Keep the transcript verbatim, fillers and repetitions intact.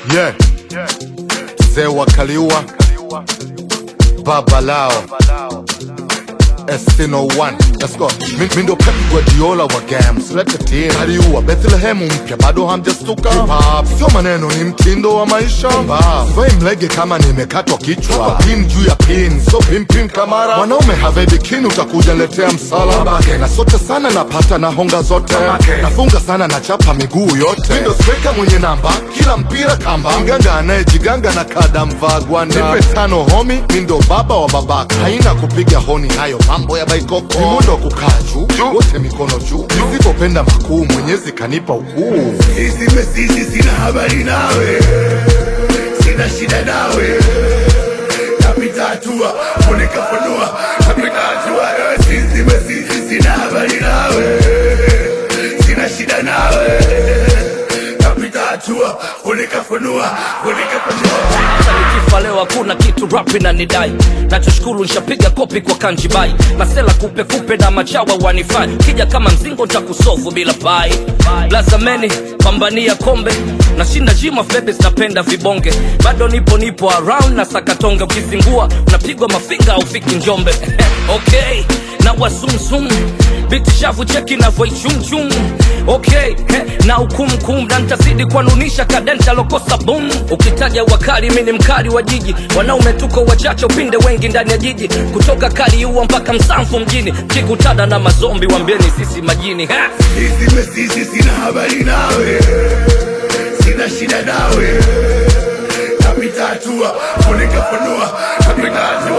Yeah, Mzee wa Kaliua, Baba Lao, S N O one, let's go. Mindo Pep Guardiola wa games, leta team Kaliua, Bethlehem mpya, bado hamjastuka. Hip-hop, sio maneno ni mtindo wa maisha. Sivai mlege kama nimekatwa kichwa. Pin juu ya pin, so pim pim kamara. Wanaume have bikini utakuja letea msala. Na sote sana napata na honga zote. Nafunga sana na chapa miguu yote. Mindo sweka mwenye namba, kila mpira kamba. Mganga anayejiganga na kada mvagwanda. Nipe tano homie, mindo baba wa babaka. Haina kupiga honi hayo mambo ya baikoko. Mimundo kukaa juu, wote mikono juu. Nisipopenda makuu, Mwenyezi kanipa ukuu. Hizi message sina habari nawe, sina shida nawe. Napita hatua, funika funua, napita hatua. Hizi message sina habari nawe, sina shida nawe. Napita hatua, funika funua, funika funua. Nikifa leo hakuna kitu rap inanidai. Nachoshukuru nishapiga kopi kwa Kanjibai. Masela kupe kupe na machawa wanifai. Kija kama mzingo nitakusofu bila pai. Blazameni pambania kombe. Nashinda jima babies napenda vibonge. Bado nipo nipo around na sakatonga. Ukizingua unapigwa mafinga ufiki Njombe. Okay, na wasumsum biti shavu cheki na voi chum chum. Okay, he, na hukum kum na nitazidi kuanunisha kadenta lokosa boom. Ukitaja wakali mimi ni mkali wa jiji. Wanaume tuko wachache upinde wengi ndani ya jiji. Kutoka Kaliua mpaka Msamfu mjini. Kikutada na mazombi wambieni sisi majini. Hizi message sina habari nawe, sina shida nawe. Napita hatua, funika funua, napita hatua.